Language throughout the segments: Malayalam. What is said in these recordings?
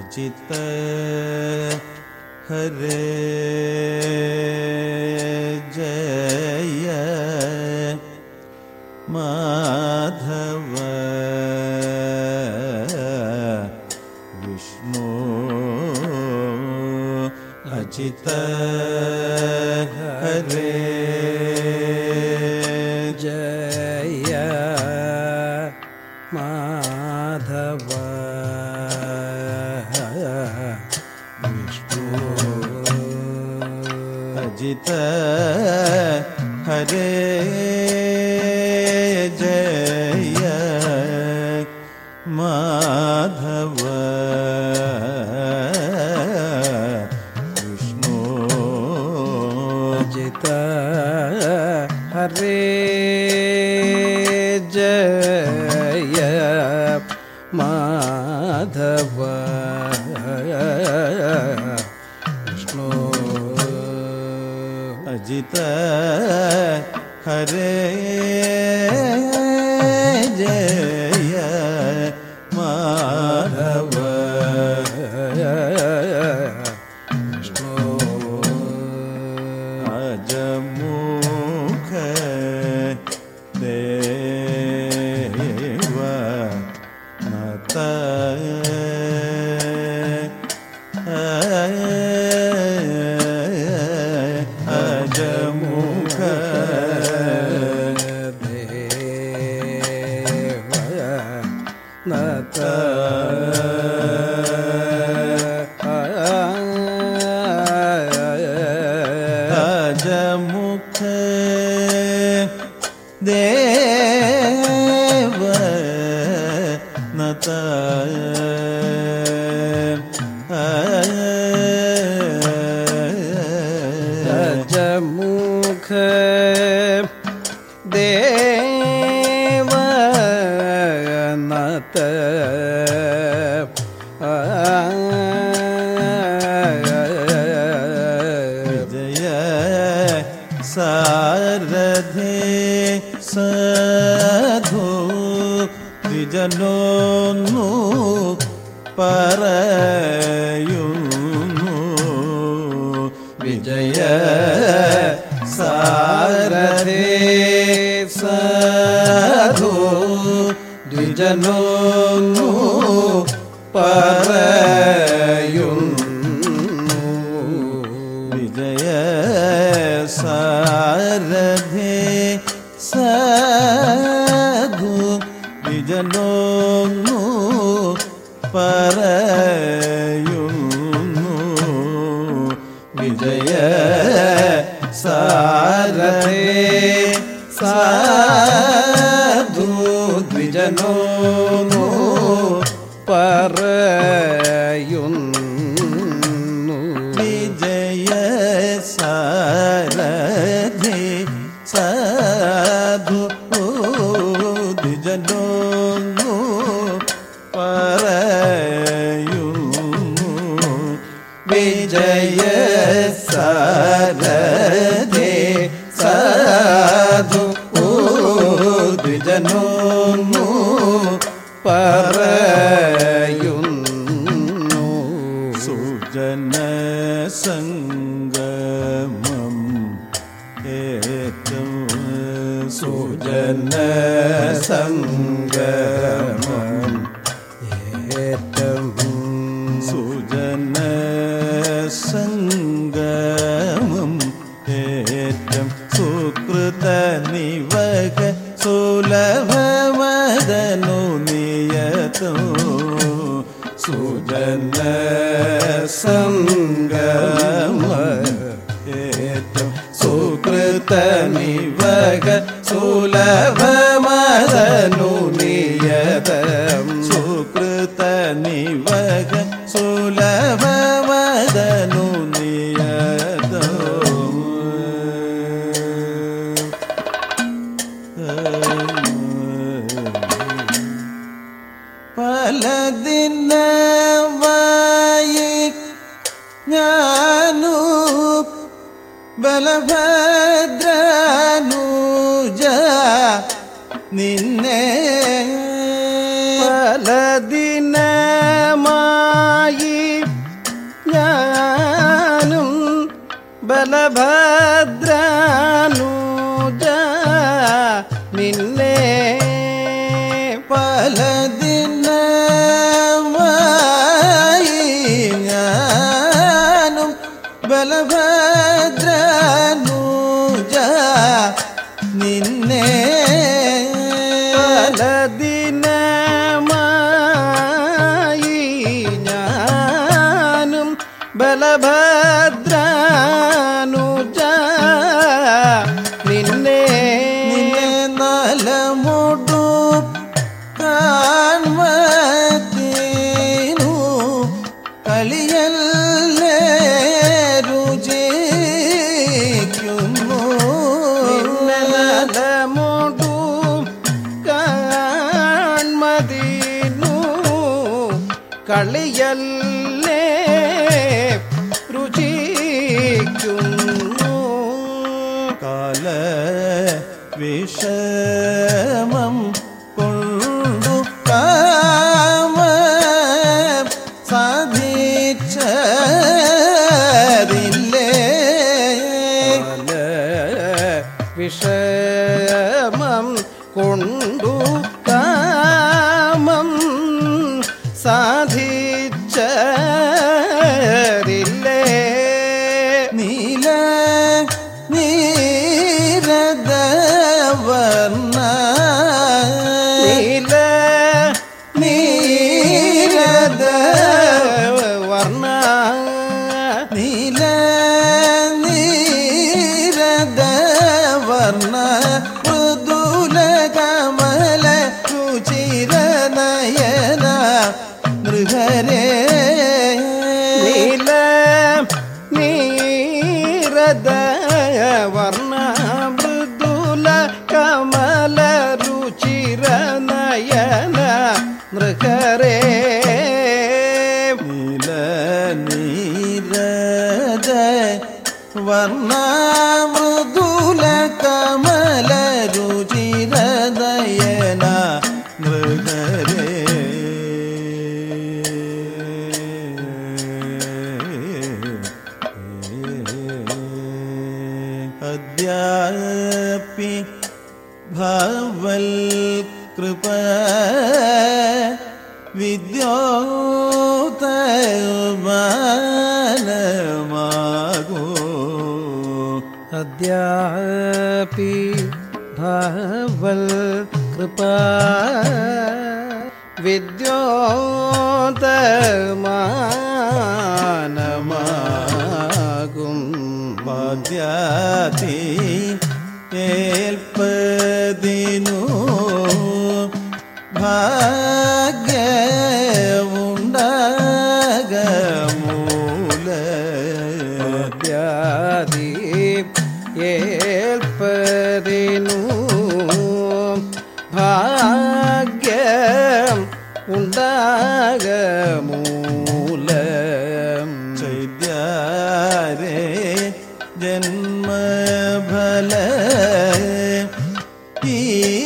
अजित हरे जय माधव विष्णु अजित हरे जय माधव विष्णु अजित हरे जय माधव विष्णु अजित हरे जय माधव विष्णु अजित हरे जय माधव विष्णु अजमुख देव नत अजमुख देव नत अजमुख देव नत अजमुख देव नत विजय सारधे साधु द्विजनोनु परयुनु विजय सारधे साधु द्विजनोनु परयुनु विजय सारधे साधु द्विजनोनु परयुनु विजय सारधे साधु द्विजनोनु परयुनु विजय सारधे साधु द्विजनोनु परयुनु विजय सारधे साधु द्विजनोनु परयुनु सुजन संगमं हेतु सुजन संगमं हेतुं सुजन संगमं हेतुं सुकृत निवग सुलभमदनु नियतो सुजन संगम हेतु सुकृत निवग सुलभमदनु नियतं सुकृत निवग सुलभमदनु नियतो फलदिनवायि ज्ञानु बलभद्रानुज निन्ने फलदिनमायि ബലഭദ്രാനുജ നിന്നെ പല ദിനമായി ഞാനും ബലഭദ്രാനുജ നിന്നെ പല ദിനമായി ഞാനും ബലഭദ്രാനുജ നിന്നെ നിന്നെ നലമോടു കാൺമത്തേനു കളിയല്ലേ രുചിക്കുന്നു നലമോടു കാൺമതിനു കളിയല്ലേ രുചിക്കുന്നു കാല വിഷമം കൊണ്ടു കാമ സാധിച്ചതില്ലേ വിഷമം കൊണ്ടു കാമം സാധിച്ചതില്ലേ നീല നീരദവർണ്ണ നീല നീരദവർണ്ണ നീല നീരദവർണ്ണ മൃദുല കമല രുചിര നയന നൃഹരേ നീല നീരദവർണ്ണ മൃദുല കമല രുചിര നയന നൃഹരേ നീല നീരദ വർണ്ണ മൃദുല കമല രുചിര നയന നൃഹരേ അദ്യാപി ഭവൽ കൃപ വിദ്യോതമാനമാകൂ അദ്യാപി ഭവൽ കൃപാ വിദ്യോതമാനമാകും പാദ്യാതി ഏൽപ്പതിനു ഭാഗ്യമുണ്ടാകമൂല ാതി ഏൽപ്പതിനു ഭാഗ്യം ഉണ്ടാകമൂലം ചൈദ്യാരേ ജന്മഫല ഈ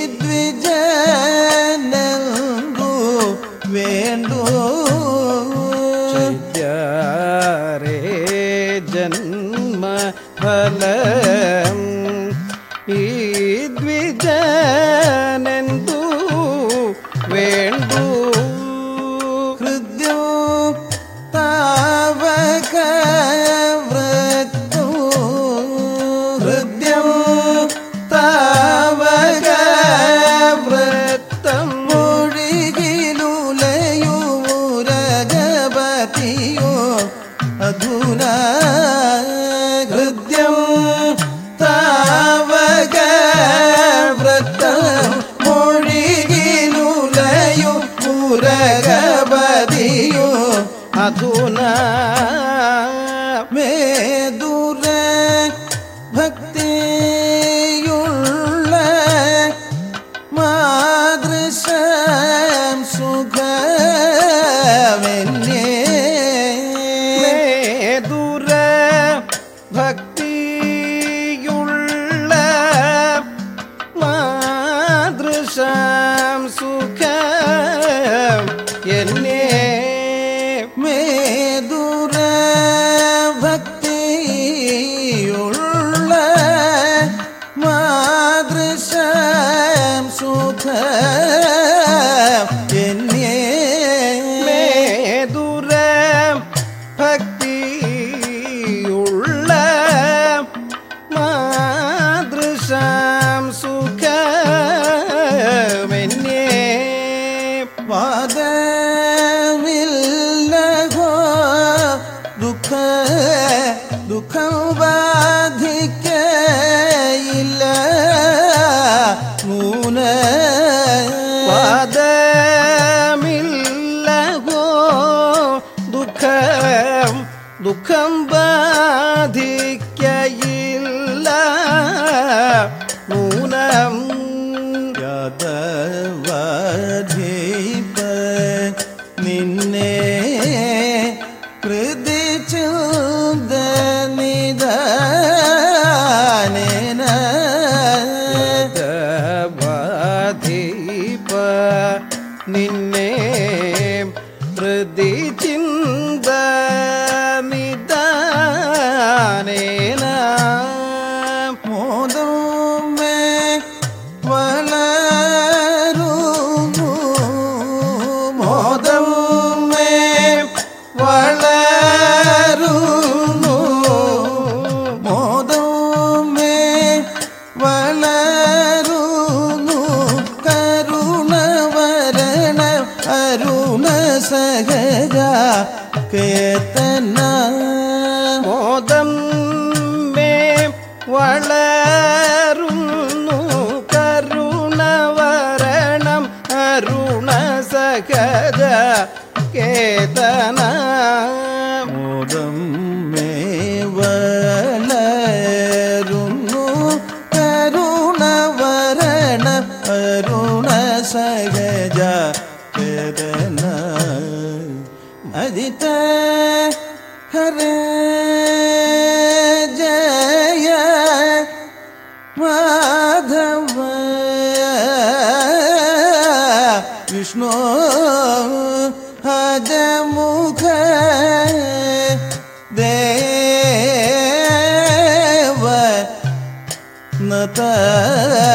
ദ്വിജനന്ദു വേണ്ടു ചൈദ്യാരേ ജന്മഫലം ഈ ദ്വിജനന്ദു വേണ്ടു ഹൃദ്യോ താവക വൃത്തോ ഹൃദ്യം താവക വൃത്തം മൊഴികിലുലയുരഗപതിയോ അധുനാ ഹൃദ്യം താവക വൃത്തം മൊഴികിലുലയു പുരഗപതിയോ അധുനാ മേദുര ഭക്തിയുള്ള മാതൃശം സുഖമെന്നേ ദുര ഭക്തിയുള്ള മാതൃശാം സുഖം എന്നെ മേദുര ഭക്തിയുള്ള മാതൃശം സുഖ എന്നേ മേദുര ഭക്തിയുള്ള മാതൃശം സുഖമെന്നേ വാദമില്ലഹോ ദുഃഖം ബാധിക്കയില്ല മൂന വാദമില്ലഹോ ദുഃഖം ബാധിക്കയില്ല നൂനം യാദവാധീപ നിന്നെ കൃതി ചിന്ത നിദാനേന യാദവാധീപ നിന്നെ പ്രതി ചിന്ത നിദാനേന മോദമേ വളരുന്നു മോദമേ വളരുന്നു മോദമേ വളരുന്നു കരുണവരണ അരുണ സഹജ കേതന മോദം മേ വളരുന്നു കരുണവരണം അരുണ സഹജ കേതന മോദം മേ വളരുന്നു കരുണവരണ അരുണ സഹജ കേതന അജിത ഹരേ ജയ മാധവ വിഷ്ണു ഹജമുഖ ദേവ നത